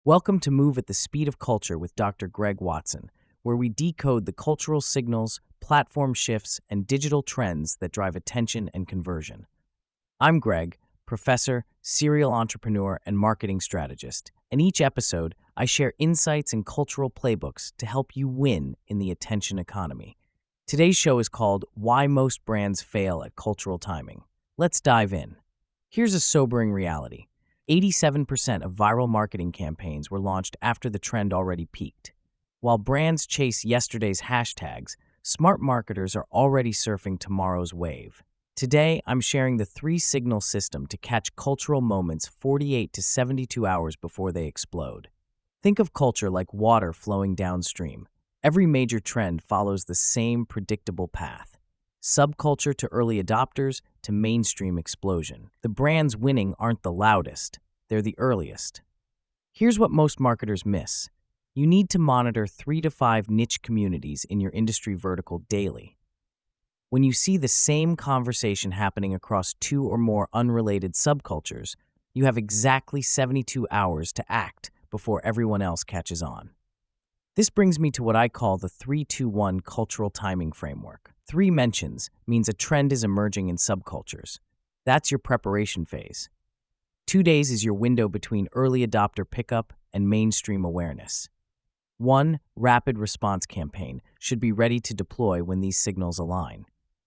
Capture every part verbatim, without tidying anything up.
Welcome to Move at the Speed of Culture with Doctor Greg Watson, where we decode the cultural signals, platform shifts, and digital trends that drive attention and conversion. I'm Greg, professor, serial entrepreneur, and marketing strategist, and each episode I share insights and cultural playbooks to help you win in the attention economy. Today's show is called Why Most Brands Fail at Cultural Timing. Let's dive in. Here's a sobering reality. eighty-seven percent of viral marketing campaigns were launched after the trend already peaked. While brands chase yesterday's hashtags, smart marketers are already surfing tomorrow's wave. Today, I'm sharing the three-signal system to catch cultural moments forty-eight to seventy-two hours before they explode. Think of culture like water flowing downstream. Every major trend follows the same predictable path. Subculture to early adopters to mainstream explosion. The brands winning aren't the loudest, they're the earliest. Here's what most marketers miss. You need to monitor three to five niche communities in your industry vertical daily. When you see the same conversation happening across two or more unrelated subcultures, you have exactly seventy-two hours to act before everyone else catches on. This brings me to what I call the three two one cultural timing framework. Three mentions means a trend is emerging in subcultures. That's your preparation phase. Two days is your window between early adopter pickup and mainstream awareness. One rapid response campaign should be ready to deploy when these signals align.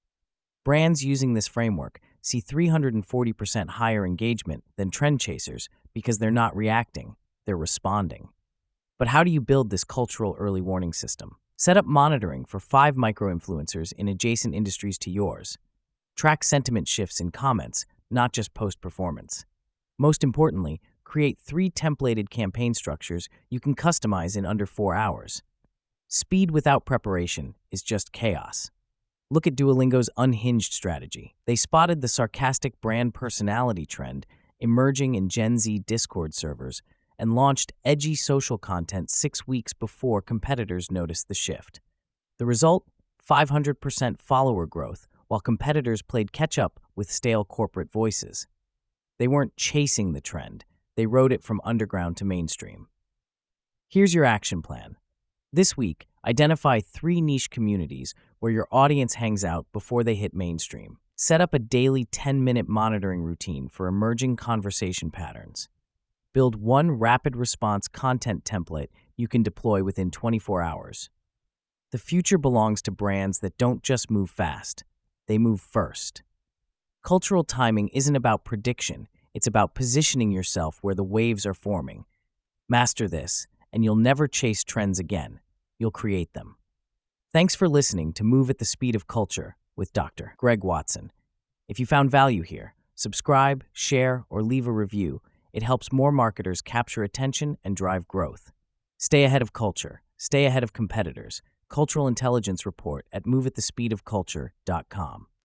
Brands using this framework see three hundred forty percent higher engagement than trend chasers because they're not reacting, they're responding. But how do you build this cultural early warning system? Set up monitoring for five micro-influencers in adjacent industries to yours. Track sentiment shifts in comments, not just post-performance. Most importantly, create three templated campaign structures you can customize in under four hours. Speed without preparation is just chaos. Look at Duolingo's unhinged strategy. They spotted the sarcastic brand personality trend emerging in Gen Z Discord servers and launched edgy social content six weeks before competitors noticed the shift. The result? five hundred percent follower growth, while competitors played catch-up with stale corporate voices. They weren't chasing the trend, they rode it from underground to mainstream. Here's your action plan. This week, identify three niche communities where your audience hangs out before they hit mainstream. Set up a daily ten-minute monitoring routine for emerging conversation patterns. Build one rapid response content template you can deploy within twenty-four hours. The future belongs to brands that don't just move fast, they move first. Cultural timing isn't about prediction, it's about positioning yourself where the waves are forming. Master this, and you'll never chase trends again, you'll create them. Thanks for listening to Move at the Speed of Culture with Doctor Greg Watson. If you found value here, subscribe, share, or leave a review. It helps more marketers capture attention and drive growth. Stay ahead of culture. Stay ahead of competitors. Cultural Intelligence Report at move at the speed of culture dot com.